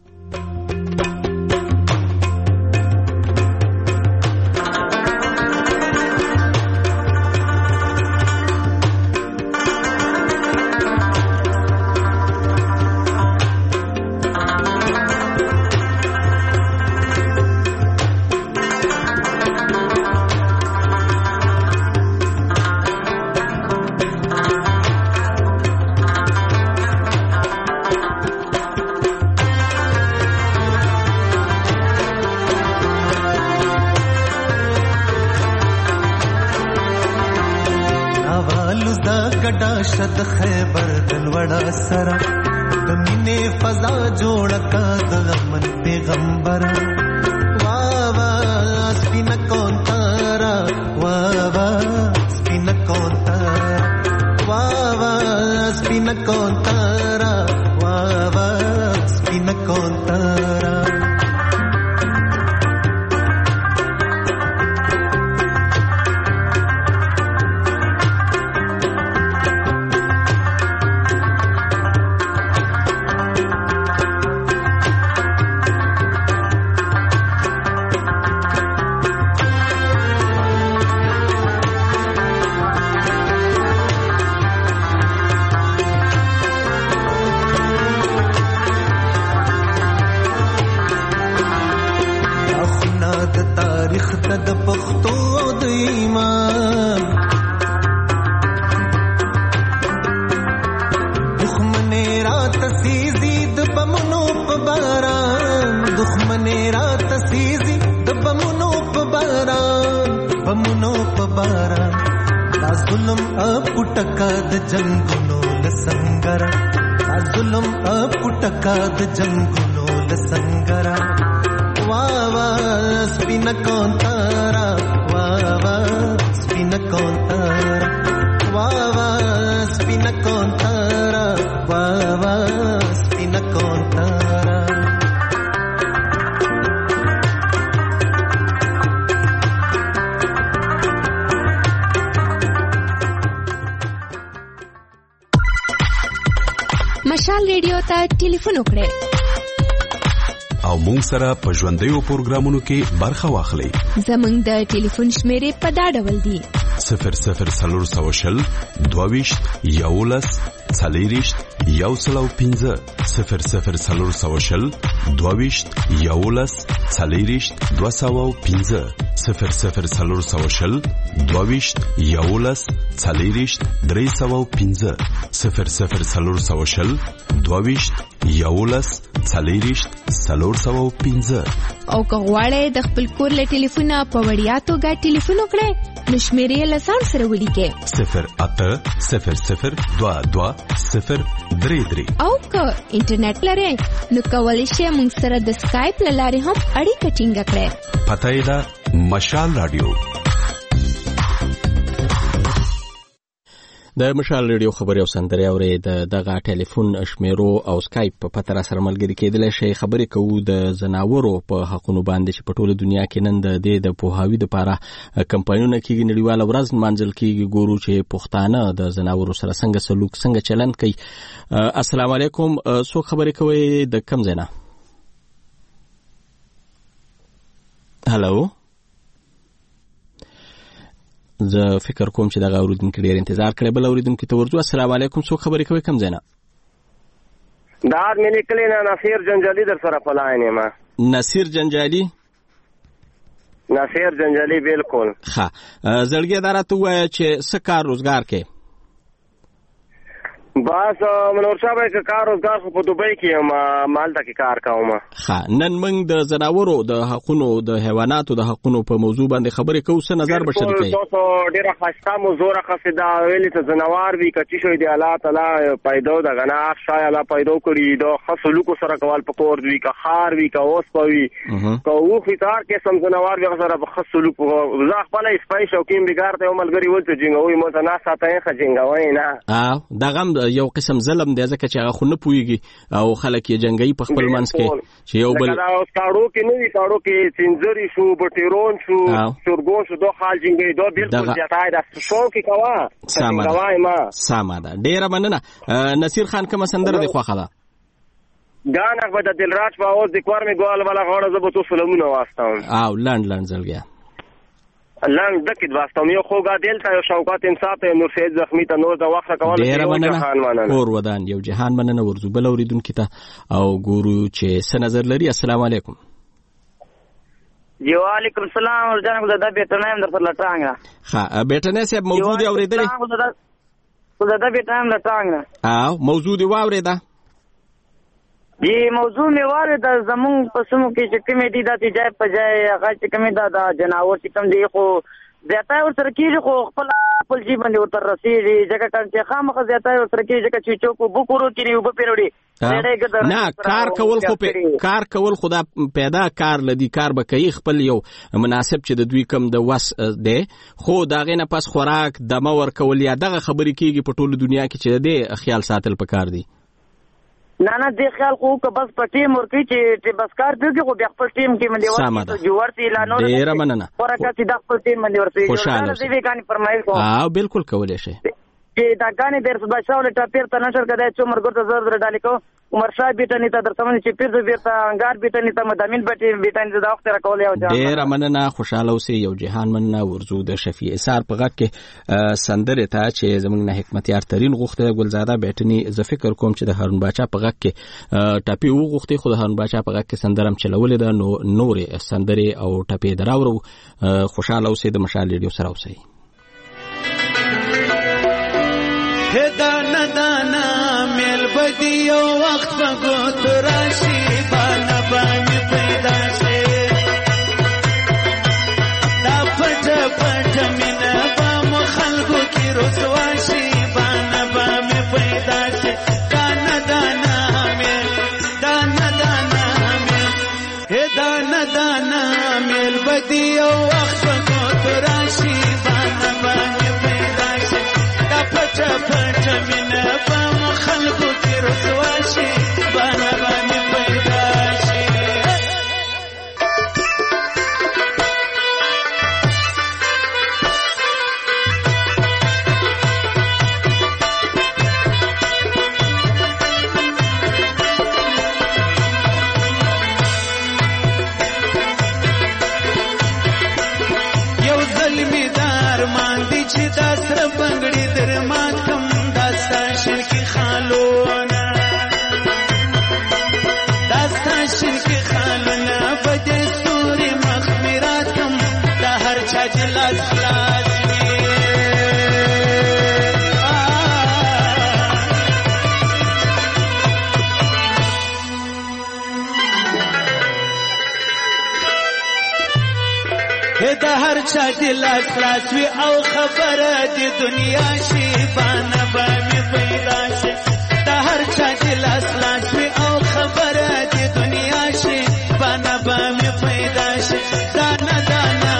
شد خیبر دلوڑا سرا دمینے فضا جوڑا کا دغمن پیغمبر واہ واہ سپین کون تارا واہ واہ سپین کون تارا واہ واہ سپین کون تارا واہ واہ سپین کون تارا जंगलों संगरा वाह वाह स्पिन कौन तारा वाह वाह مشال ریډیو ته ټلیفون وکړئ او مونږ سره په ژوندیو پروګرامونو کې برخه واخلئ. زموږ د ټلیفون شمیرې په دا ډول دي: 0040 22 11 40 105 0040 22 11 40 205 0040 22 11 40 305 0040 22 11 40 305. او که غواړئ د خپل کور له ټلیفونه په وړیا توګه ټلیفون وکړئ نو شمیرې له ځان سره ولیکئ 080022 او که انټرنیټ لرئ نو کولی شئ موږ سره د سکایپ له لارې هم اړیکه ټینګه کړئ. پته یې ده مشال رادیو. د مشال ریډیو خبري او سندري اوري د دغه ټلیفون شمیرو او سکایپ په پتر سره ملګری کېدل شي. خبرې کوو د زناورو په حقونو باندې چې په ټوله دنیا کې نن د پوهاوی د لپاره کمپاینونه کېږي. نړیواله ورځ منځل کېږي. ګورو چې پښتانه د زناورو سره څنګه سلوک څنګه چلند کوي. السلام علیکم. څوک خبرې کوي د کوم ځای نه؟ هلو، زه فکر کوم چې دغه اوریدونکو ډیر انتظار کړی. بل اوریدونکو ته ورځو. السلام علیکم. څوک خبرې کوي کوم ځای نه؟ دا مې لیکلی نه نصیر جنجالي در سره په لاین یم. نصیر جنجالي؟ نصیر جنجالي بالکل. ښه، زړګی دا راته ووایه چې څه کار روزګار کوې؟ بس منور صاحب که کار روزګار خو په دوبۍ کې یم، مالته کې کار کوم. ښه، نن موږ د زناورو د حقونو د حیواناتو د حقونو په موضوع باندې خبرې کوو. څه نظر به شریکوي؟ تاسو ډېره ښایسته موضوع راخاستې ده. ویلې ته زناور وي که څه شی دی الله تعالی پیدا دغه نه شای الله پیدا کړي د ښه سلوکو سره کول پکار وي، که خار وي که اوسپه وي که اوښ وي که هر قسم زناور وي هغه سره به ښه سلوک. زه خپله سپی شوقین بېګار ته یو ملګري ول چې جنګوي مو ته نه ساتئ ښه جنګوئ نه. دغه هم یو قسم ظلم دی ځکه چې هغه خو نه پوهېږي او خلک یې جنګوي په خپل منځ کې چې یو بل کاړو کې نه وي. کاړو کې سینځري شو، بټیرون شو، چرګون شو، دو خال جنګوي. دو بالکل زیاتای ده. شوق یې کوه جنګوی ما. سمه ده، ډېره مننه. نصیر خان کومه سندره دې خوښه ده؟ ګانه به د دلراج په اواز د کور مې ګوال والا غاړه زه به څو سلمونه واستوم او لنډ زړګیا لنډ دکې واستوم. یو خوږه دلته یو شوکات انصاف ته نور سید زخمی ته نور د وخت کول ډېره مننه. اور ودان یو جهان مننه. ورزو بل اوریدونکو ته او ګورو چې څه نظر لري. السلام علیکم. جی وعلیکم السلام. ورجان کو زدا بیٹنه هم در پر لټانګ. ها بیٹنه صاحب موجود دی اوریدلې؟ کو زدا بیٹنه هم لټانګ. او موجود دی واوریدا؟ جی موضوع می واره د زمون پسمو کې چې کومې دي د تجای په ځای هغه چې کومې د جناور چې کوم دی خو زیاته ور سره کېږي خو خپل جی باندې ورته رسېږي ځکه چې خامخا زیاته ور سره کېږي ځکه چې چوکو بوکورو کې نیو په پیروډي نه کار کول خدا پیدا کار لدی کار به کوي خپل یو مناسب چې د دوی کم د وس دی خو داغه نه پس خوراک دمه ور کول یا دغه خبرې کېږي په ټوله دنیا کې چې د خیال ساتل پکار دی. نه دې خیال خو که بس په ټیم ورکی چې بس کار دیږي خو بیا خپل ټیم کې باندې ورته جوړتي اعلانونه ډېر مننه ورکه چې د خپل ټیم باندې ورته خوشاله دې کاني فرمایل کو بالکل کولای شي چې دا کاني در بچاو له ټاپیر ته نشر کړه چې عمر ګرته زر ډالې کو عمر شاه بیٹنی ته در سمون چې پیر دې بیرته انګار بیٹنی ته مدامین بیٹنی د وخت را کولای او ډېر مننه. خوشاله اوسئ. یو جهان مننه. ورزو د شفیع اسار په غږ کې سندره ته چې زمونږ نه حکمتیار ترين غوښته ګلزاده بیٹنی. زه فکر کوم چې د هارون باچا په غږ کې ټاپی وغوښتي خو د هارون باچا په غږ کې سندرم چلولې ده نو نورې سندره او ټاپی دراورو. خوشاله اوسئ. د مشال ریډیو سره اوسئ. دانا دانا میل بدی یو وخت پگو تو راشی بانا بانی پیدا شی دا پٹ پٹ مینا بام خلقو کی رسواشی بانا بانی پیدا شی دانا دانا میل دانا دانا میل دانا دانا میل بدی یو وخت پگو تو راشی بانا بانی پیدا شی دا پٹ پٹ مینا بام خلقو کی رسواشی بانا بانی پیدا شی تل می دار مان دي چې دا سره بنگړي در مات کم داستا شرکی خالونه داستا شرکی خالونه بده سوري مخمرات کم دا هر چا جلاس خلاص د هر چا دل خلاص وي او خبره د دنیا شي بانه به می پیدا شي د هر چا دل خلاص وي او خبره د دنیا شي بانه به می پیدا شي دانا دانا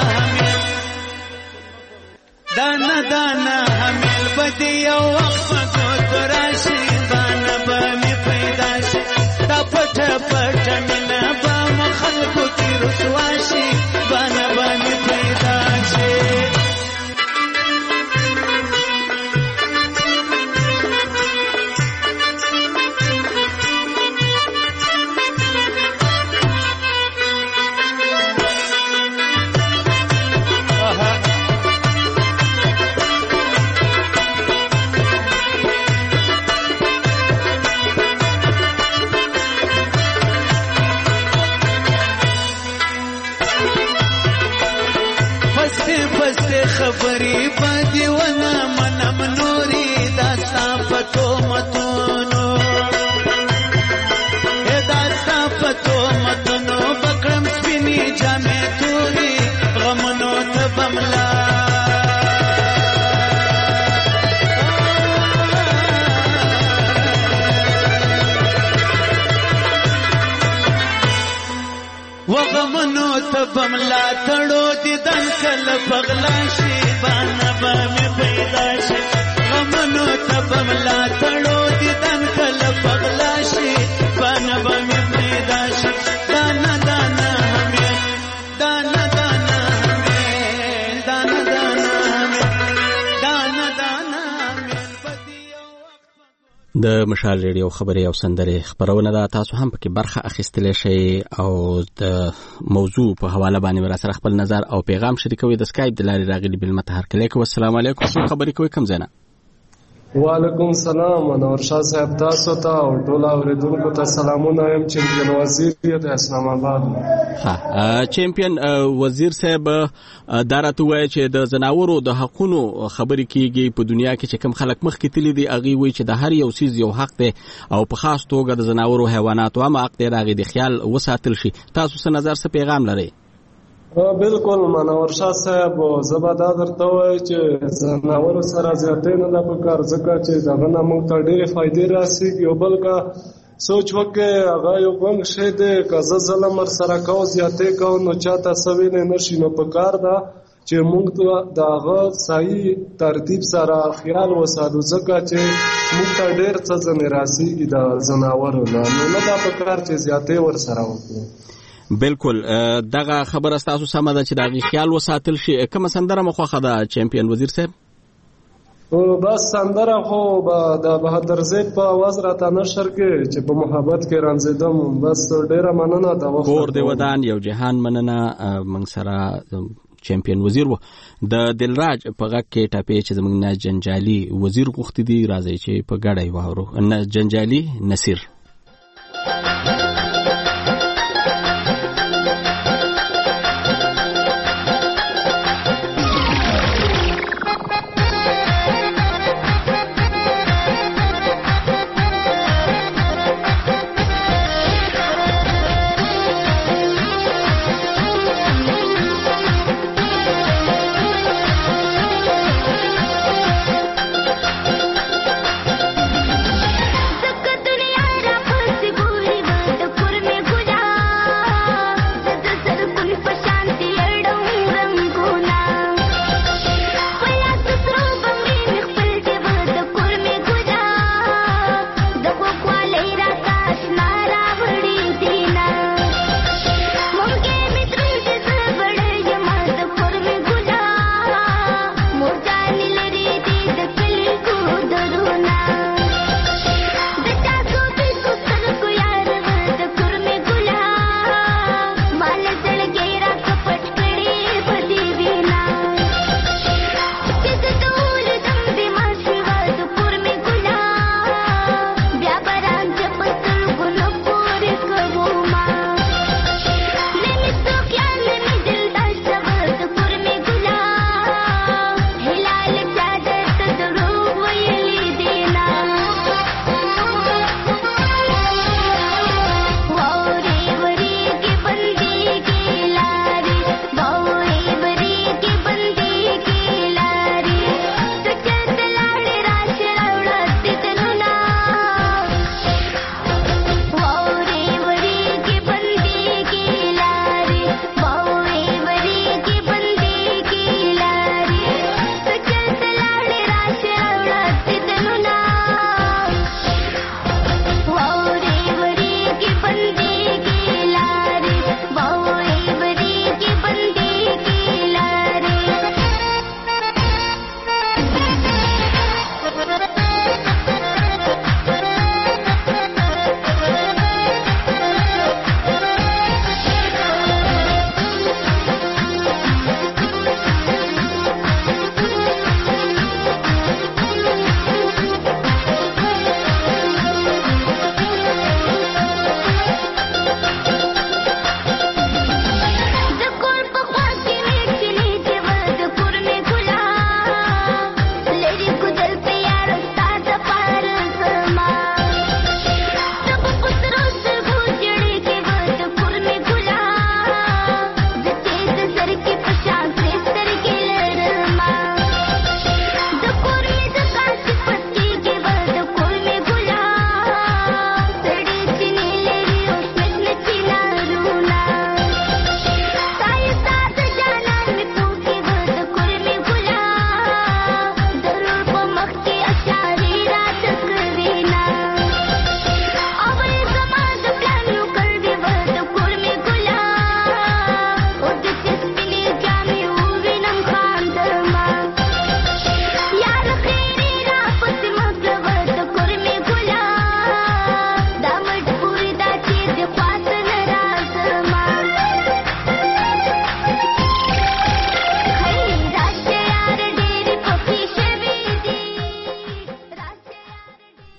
حمل بده یو وخت په راشي بانه به می پیدا شي دا پټ پټ مینه به مخلکو کې رسوا شي بانه به می پیدا شي خبري بدي وانا منم نوري دا صافتو متونو دا صافتو متونو بکرم سپینی جامع توري غمنو تبملا وغمنو تبملا تړو دي دن کل پغلا شي بانه به می پیدا شي غمنو تبملا تړو دي دن کل پغلا شي بانه به می پیدا شي دانا دانا همي دانا دانا همي دانا دانا همي دانا دانا همي د مشال ریډیو خبري او سندري خبرونه دا تاسو هم پکې برخه اخیستلې شي او د موضوع په حواله باندې ورسره خپل نظر او پیغام شریکوي د سکایپ د لارې راغلي بل متحر کلیک والسلام علیکم خبرې کوي کوم زنه وعلیکم السلام انور شاه صاحب تاسو ته او ټول اوریدونکو ته سلامونه یم چمپیون وزیر د اسلام آباد ها چمپیون وزیر صاحب دارته وایي چې د زناورو د حقونو خبرې کیږي په دنیا کې چې کوم خلک مخ کې تللی دي اغي وایي چې د هر یو سیز یو حق دی او په خاص توګه د زناورو حیواناتو هم حق دی راغی د خیال وساتل شي تاسو څه نظر څه پیغام لرئ بالکل منور شاه صاحب زباده درته وایي چې زناور سره زیاتې نه د پکار ځکه چې دغه نه موږ ته ډېرې فائدې راسیږي او بل کا سوچ وکړئ هغه یو ګنګ شی دی که زه ظلم ورسره کوم زیاتې کوم نو چاته څه وینې نه شي نو پکار ده چې موږ د هغه صحیح ترتیب سره خیال وساتو ځکه چې موږ ته ډېر څه ځنې راسیږي د زناورو نه نو نه دا پکار چې زیاتې ورسره وکړو بالکل دغه خبره تاسو سمه ده چې دغه خیال وساتل شي کوم سندره مخوخه ده چمپیون وزیر صاحب بس سندره خو د بهادر زید په आवाज راته نشر کې چې په محبت کې رانځیدم بس ډیره مننه دا وخت کور دی ودان یو جهان مننه من سره چمپیون وزیر و د دلراج په غږ کې ټاپې چې زمونږ نه جنجالي وزیر غوښتي دي راځي چې په ګډای واورو نه جنجالي نصیر दुनिया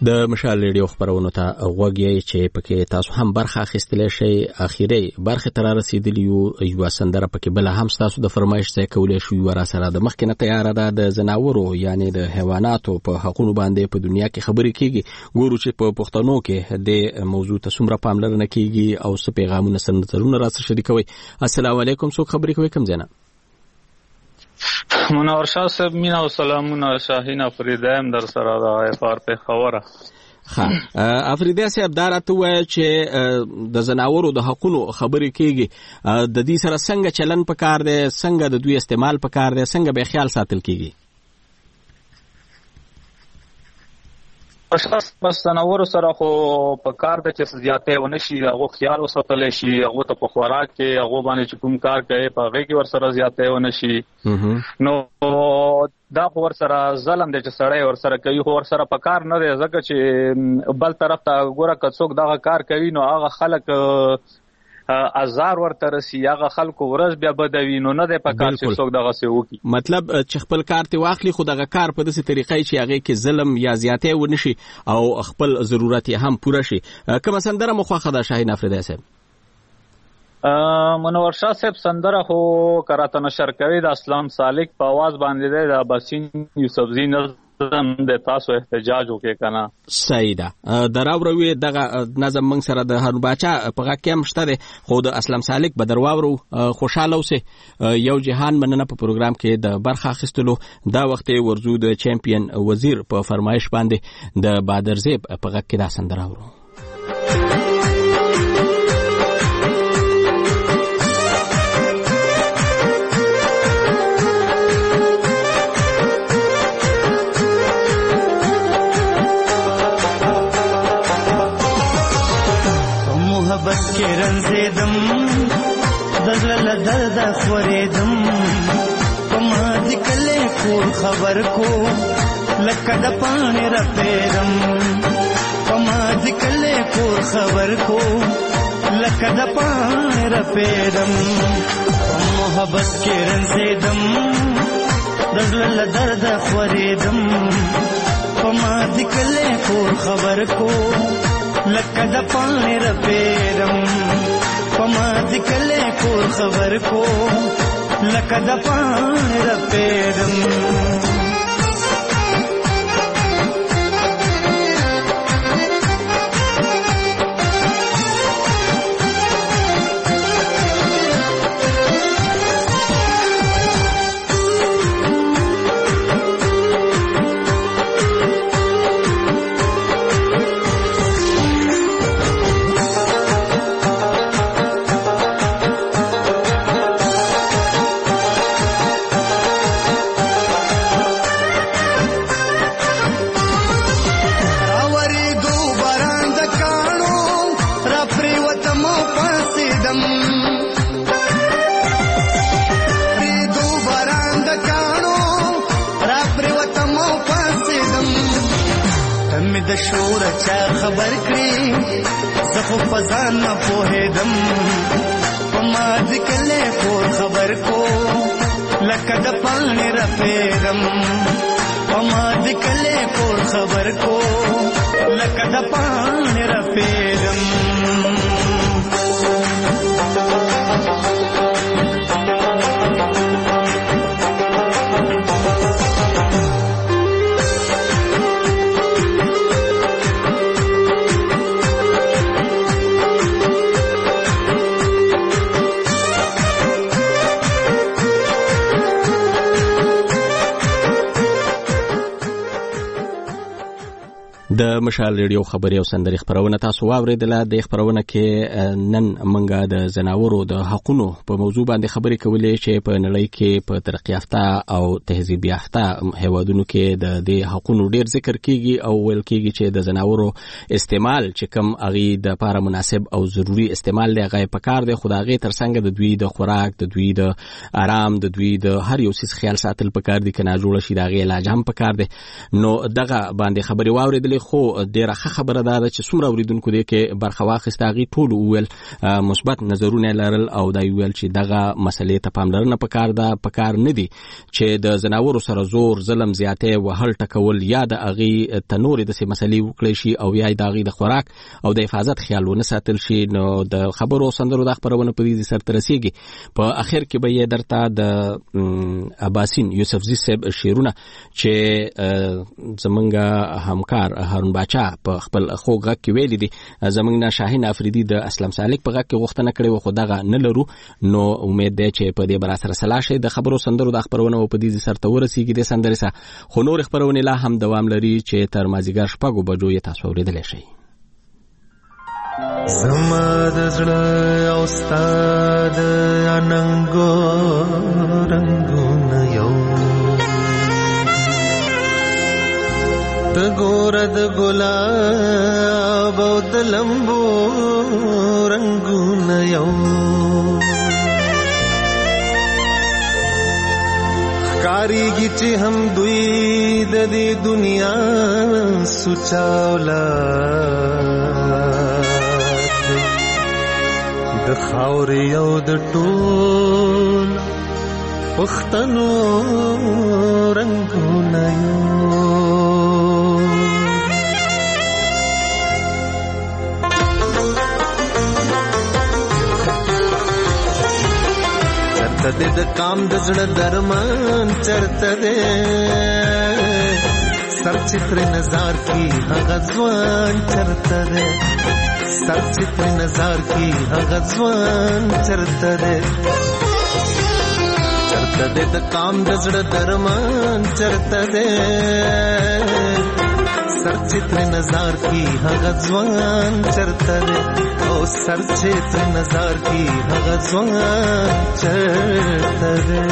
د مشال ریډیو خبرونو ته غوږ یې چې پکې تاسو هم برخه اخیستلی شئ. اخیری برخه تر رسیدلی یو سندره پکې بل هم تاسو د فرمایش ځای کولی شو یو را سره د مخکې نه تیاره ده د زناورو یعنی د حیواناتو په حقونو باندې په دنیا کې خبرې کیږي. ګورو چې په پښتنو کې د موضوع ته څومره پاملرنه کیږي او څه پیغامونه سره نظرونه را سره شریکوي. السلام علیکم. څوک خبرې کوي کوم ځای نه؟ منور شاه صاحب مینا او سلامونه. شاهین افریدی در سره د افار په خبره. افریدی صاحب دا راته وایي چې د زناورو د حقونو خبرې کیږي د دې سره څنګه چلن پکار دی، څنګه د دوی استعمال پکار دی، څنګه به خیال ساتل کیږي؟ بس زناورو سره خو په کار د چې زیاتې ونه شي هغه خیال وساتل شي، هغه ته په خوراک کې هغه باندې چې کوم کار کوي په هغه کې ور سره زیاتې ونه شي. نو دا خو ور سره ظلم دی چې سړی ور سره کوي، خو ور سره په کار نه دی ځکه چې بل طرف ته ګوره که څوک دغه کار کوي نو هغه خلک ازار ورته رسی، هغه خلکو ورځ بیا بدوي، نو نه دی په کار چې څوک دغه څه وکړي. مطلب چې خپل کار ته واخلي خو دغه کار په داسې طریقې چې هغه کې ظلم یا زیاتې ونه شي او خپل ضرورت یې هم پوره شي. کومه سندره مو خوښه ده شاهین افریدی صاحب؟ منور شاه صاحب سندره خو کراته نشر کوي د اسلام سالک په आवाज باندې دی، د باسین یوسفزی نظم د تاسو احتجاج وکړي کنه. صحیح ده. دراوروي دغه نظم موږ سره د هارون باچا په غا کې مشته ده، خو د اسلام سالک به درواورو. خوشاله اوسه. یو جهان مننه په پروګرام کې د برخه اخیستلو. دا وخت ورزو د چمپیون وزیر په فرمایش باندې د بادرزیب په غا کې دا سندره ورو. کې رنځېدم دزړه درد خورېدم په ما دې کله کور خبر کو لکه د پاڼې رپېدم په ما دې کله کور خبر کو لکه د پاڼې رپېدم په محبت کې رنځېدم دزړه درد خورېدم په ما دې کله کور خبر کو لکه د پاڼې رپېدم په ما دې کله کور خبر کو لکه د پاڼې رپېدم. د شور چا خبر کړی زه خو فزان نه پوهېدم په ما دې کله کور خبر کو لکه د پاڼې رپېدم په ما دې کله کور خبر کو لکه د پاڼې رپېدم. د مشال ریډیو خبري او سندري خبرونه تاسو واوریدله. د خبرونه کې نن منګه د زناورو د حقونو په موضوع باندې خبرې کولې چې په نړۍ کې په ترقی یافته او تهذیب یافته هیوادونو کې د دې حقونو ډیر ذکر کیږي او ویل کیږي چې د زناورو استعمال چې کم اغي د لپاره مناسب او ضروری استعمال دی غي پکار دی، خدای ترڅنګ د دوی د خوراک، د دوی د آرام، د دوی د هر یو څه خیال ساتل پکار دي، کنه جوړ شي دغه علاج هم پکار دی. نو دغه باندې خبري واوریدلې. خو ډیره ښه خبره ده چې څومره اوریدونکو دې کې برخه واخیسته هغوی ټول وویل مثبت نظرونه لرل او دا ویل چې دغه مسلې ته پاملرنه پکار ده پکار نه دي چې د ځناورو سره زور ظلم زیاتې وهل ټکول یا د هغوی ته نورې داسې مسلې وکړی شي او یا د هغوی د خوراک او د حفاظت خیال ونه ساتل شي. نو د خبرو سندرو دا خپرونه په دې سرته رسیږي. په اخر کې به یې درته د عباسین یوسفزي صاحب شعرونه چې زمونږ همکار هارون باچا په خپل خوږ غږ کې ویلي دي زمونږ نه شاهین افریدي د اسلام سالک په غږ کې غوښتنه کړې وه خو دغه نه لرو. نو امید دی چې په دې به راسره سلا شي. د خبرو سندرو دا خپرونه به په دې سرته ورسیږي دې سندرې سره خو نور خپرونې لا هم دوام لري چې تر مازدیګر 6 بجو یې تاسو اورېدلی شئ. زما د زړه او ستا د اننګو رنګونه یو د ګوره د ګلاب او د لمبو رنګونه یو ښکارېږي چې هم دوی د دې دنیا سوچاولا د خاورې او د ټول پښتنو رنګونه یو چرته دې د کام د زړه درمان چرته دې سر چتر نظر کی هغه ځوان چرته دې سر چتر نظر کی هغه ځوان چرته دې چرته دې د کام د زړه درمان چرته دې سر چتر نظر کی هغه ځوان چرته دې او سر چتر نظر کی هغه ځوان چرته دې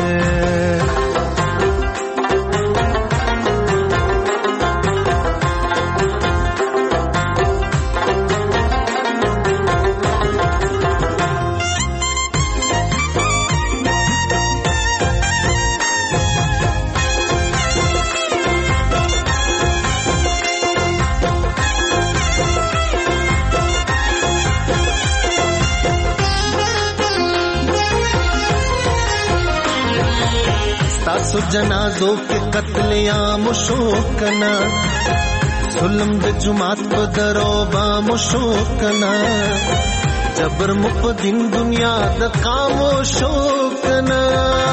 تاسو جنازو کې قتل عام شو کنا ظلم د جماعت په درو با مشو کنا جبر مپ دین دنیا د قامو شو کنا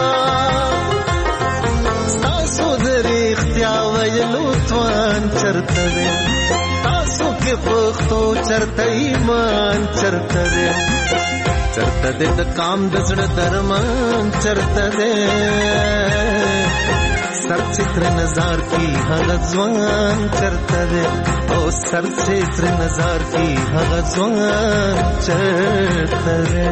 تاسو درې اختیار ویلو توان چرته دې تاسو کې پختو چرته ایمان چرته دې چرته دې د کام د زړه درمان چرته دې سر چتر نظر کی هغه ځوان چرته دې او سر چتر نظر کی هغه ځوان چرته دې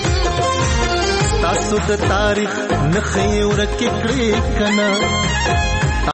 د تاریخ نخې ورکې کړې کنا